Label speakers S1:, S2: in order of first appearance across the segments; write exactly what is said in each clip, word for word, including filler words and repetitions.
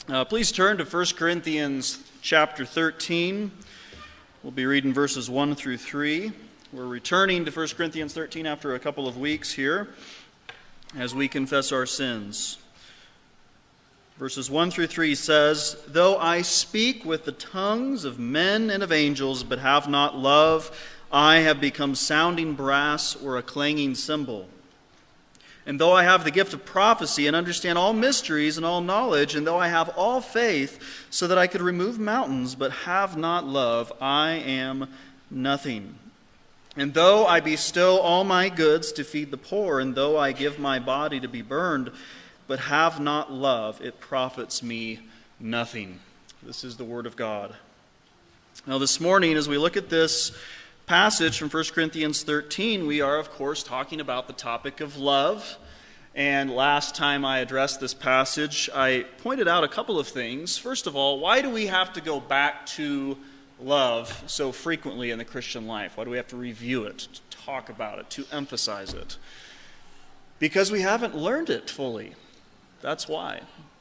S1: Uh, please turn to First Corinthians chapter thirteen. We'll be reading verses one through three. We're returning to First Corinthians thirteen after a couple of weeks here as we confess our sins. Verses one through three says, "Though I speak with the tongues of men and of angels, but have not love, I have become sounding brass or a clanging cymbal. And though I have the gift of prophecy and understand all mysteries and all knowledge, and though I have all faith so that I could remove mountains, but have not love, I am nothing. And though I bestow all my goods to feed the poor, and though I give my body to be burned, but have not love, it profits me nothing." This is the word of God. Now this morning, as we look at this passage from First Corinthians thirteen, we are, of course, talking about the topic of love. And last time I addressed this passage, I pointed out a couple of things. First of all, why do we have to go back to love so frequently in the Christian life? Why do we have to review it, to talk about it, to emphasize it? Because we haven't learned it fully. That's why.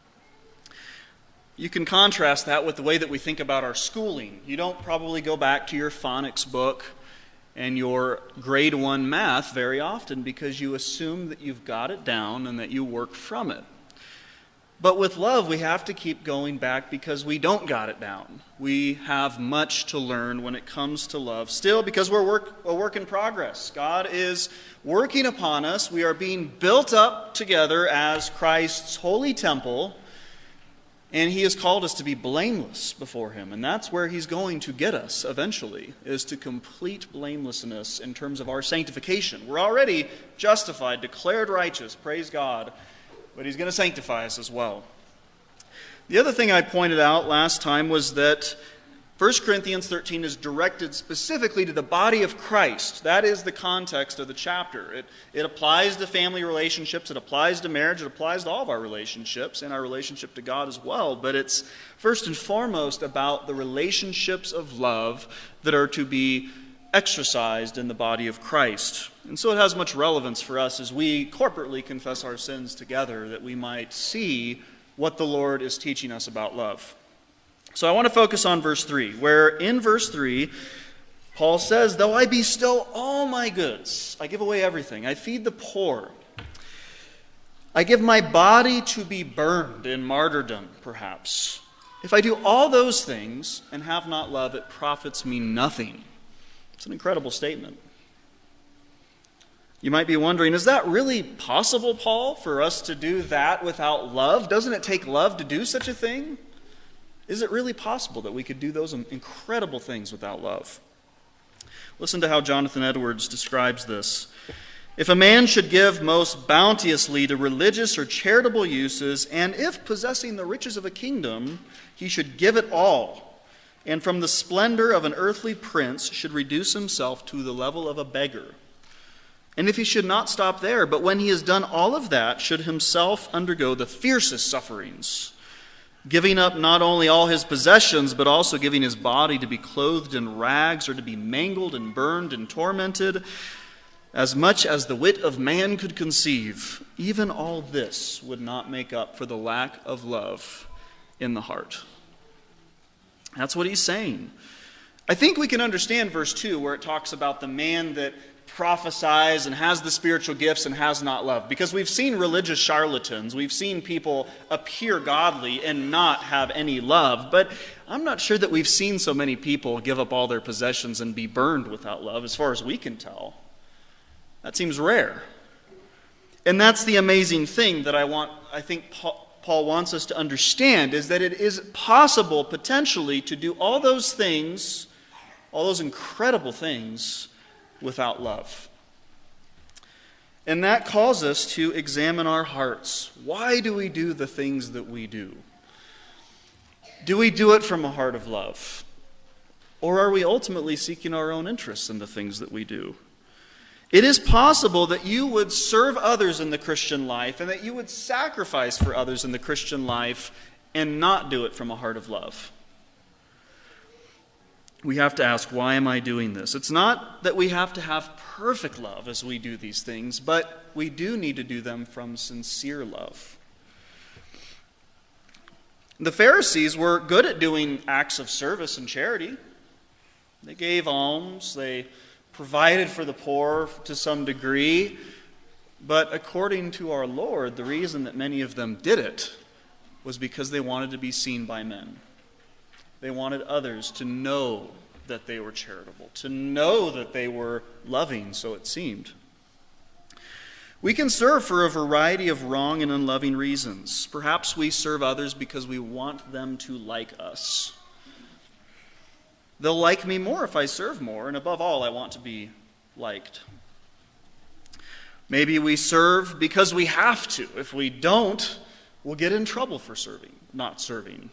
S1: You can contrast that with the way that we think about our schooling. You don't probably go back to your phonics book and your grade one math very often because you assume that you've got it down and that you work from it. But with love, we have to keep going back because we don't got it down. We have much to learn when it comes to love. Still, because we're work, a work in progress. God is working upon us. We are being built up together as Christ's holy temple. And he has called us to be blameless before him. And that's where he's going to get us eventually, is to complete blamelessness in terms of our sanctification. We're already justified, declared righteous, praise God. But he's going to sanctify us as well. The other thing I pointed out last time was that First Corinthians thirteen is directed specifically to the body of Christ. That is the context of the chapter. It, it applies to family relationships, it applies to marriage, it applies to all of our relationships and our relationship to God as well. But it's first and foremost about the relationships of love that are to be exercised in the body of Christ. And so it has much relevance for us as we corporately confess our sins together, that we might see what the Lord is teaching us about love. So I want to focus on verse three, where in verse three, Paul says, "Though I bestow all my goods, I give away everything, I feed the poor, I give my body to be burned in martyrdom, perhaps. If I do all those things and have not love, it profits me nothing." It's an incredible statement. You might be wondering, is that really possible, Paul, for us to do that without love? Doesn't it take love to do such a thing? Is it really possible that we could do those incredible things without love? Listen to how Jonathan Edwards describes this. "If a man should give most bounteously to religious or charitable uses, and if possessing the riches of a kingdom, he should give it all, and from the splendor of an earthly prince should reduce himself to the level of a beggar. And if he should not stop there, but when he has done all of that, should himself undergo the fiercest sufferings, giving up not only all his possessions, but also giving his body to be clothed in rags or to be mangled and burned and tormented, as much as the wit of man could conceive, even all this would not make up for the lack of love in the heart." That's what he's saying. I think we can understand verse two, where it talks about the man that prophesies and has the spiritual gifts and has not love. Because we've seen religious charlatans, we've seen people appear godly and not have any love. But I'm not sure that we've seen so many people give up all their possessions and be burned without love, as far as we can tell. That seems rare. And that's the amazing thing that I want, I think Paul, Paul wants us to understand, is that it is possible potentially to do all those things, all those incredible things, without love. And that calls us to examine our hearts. Why do we do the things that we do? Do we do it from a heart of love? Or are we ultimately seeking our own interests in the things that we do? It is possible that you would serve others in the Christian life and that you would sacrifice for others in the Christian life and not do it from a heart of love. We have to ask, why am I doing this? It's not that we have to have perfect love as we do these things, but we do need to do them from sincere love. The Pharisees were good at doing acts of service and charity. They gave alms, they provided for the poor to some degree, but according to our Lord, the reason that many of them did it was because they wanted to be seen by men. They wanted others to know that they were charitable, to know that they were loving, so it seemed. We can serve for a variety of wrong and unloving reasons. Perhaps we serve others because we want them to like us. They'll like me more if I serve more, and above all, I want to be liked. Maybe we serve because we have to. If we don't, we'll get in trouble for serving, not serving.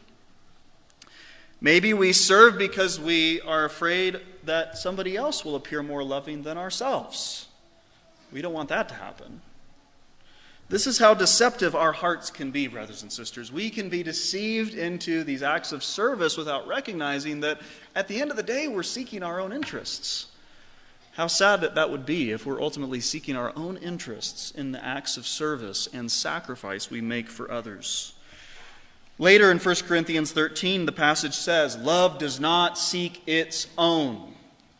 S1: Maybe we serve because we are afraid that somebody else will appear more loving than ourselves. We don't want that to happen. This is how deceptive our hearts can be, brothers and sisters. We can be deceived into these acts of service without recognizing that at the end of the day, we're seeking our own interests. How sad that that would be if we're ultimately seeking our own interests in the acts of service and sacrifice we make for others. Later in First Corinthians thirteen, the passage says, "Love does not seek its own."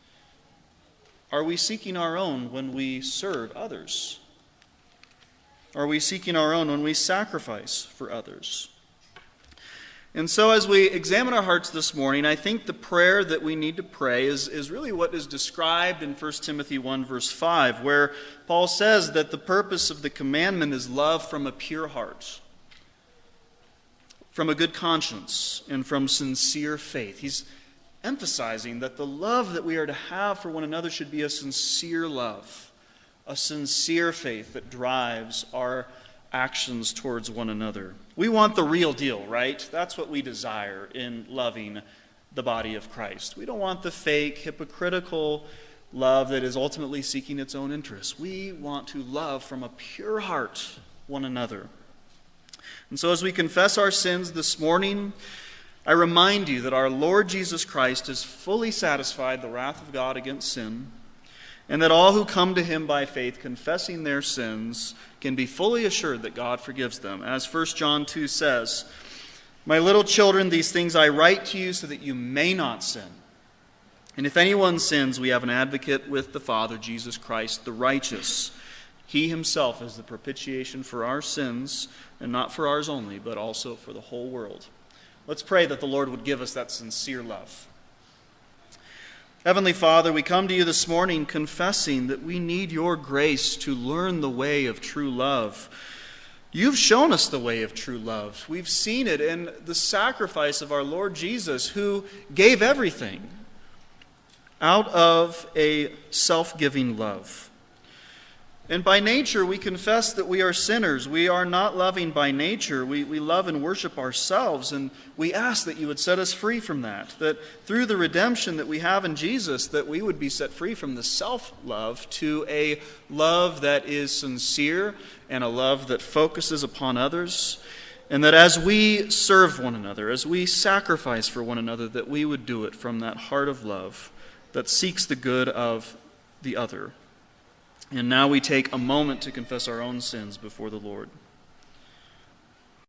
S1: Are we seeking our own when we serve others? Are we seeking our own when we sacrifice for others? And so as we examine our hearts this morning, I think the prayer that we need to pray is, is really what is described in First Timothy one, verse five, where Paul says that the purpose of the commandment is love from a pure heart, from a good conscience, and from sincere faith. He's emphasizing that the love that we are to have for one another should be a sincere love, a sincere faith that drives our actions towards one another. We want the real deal, right? That's what we desire in loving the body of Christ. We don't want the fake, hypocritical love that is ultimately seeking its own interests. We want to love from a pure heart one another. And so as we confess our sins this morning, I remind you that our Lord Jesus Christ has fully satisfied the wrath of God against sin, and that all who come to him by faith, confessing their sins, can be fully assured that God forgives them. As First John two says, "My little children, these things I write to you so that you may not sin. And if anyone sins, we have an advocate with the Father, Jesus Christ, the righteous. He himself is the propitiation for our sins, and not for ours only, but also for the whole world." Let's pray that the Lord would give us that sincere love. Heavenly Father, we come to you this morning confessing that we need your grace to learn the way of true love. You've shown us the way of true love. We've seen it in the sacrifice of our Lord Jesus, who gave everything out of a self-giving love. And by nature, we confess that we are sinners. We are not loving by nature. We, we love and worship ourselves, and we ask that you would set us free from that, that through the redemption that we have in Jesus, that we would be set free from the self-love to a love that is sincere and a love that focuses upon others, and that as we serve one another, as we sacrifice for one another, that we would do it from that heart of love that seeks the good of the other. And now we take a moment to confess our own sins before the Lord.